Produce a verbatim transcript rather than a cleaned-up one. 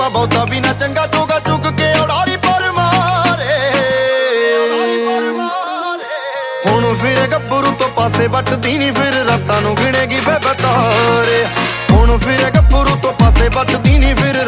ਬਹੁਤਾ ਵੀ ਨਾ ਚੰਗਾ ਚੋਗਾ ਚੁੱਕ ਕੇ ਉਡਾਰੀ ਪਰ ਮਾਰੇ। ਹੁਣ ਫਿਰ ਗੱਭਰੂ ਤੋਂ ਪਾਸੇ ਵੱਟਦੀ ਨੀ ਫਿਰ ਰਾਤਾਂ ਨੂੰ ਗਿਣੇਗੀ ਬੇਬੇ ਤਾਰੇ। ਹੁਣ ਫਿਰ ਗੱਭਰੂ ਤੋਂ ਪਾਸੇ ਵੱਟਦੀ ਨੀ ਫਿਰ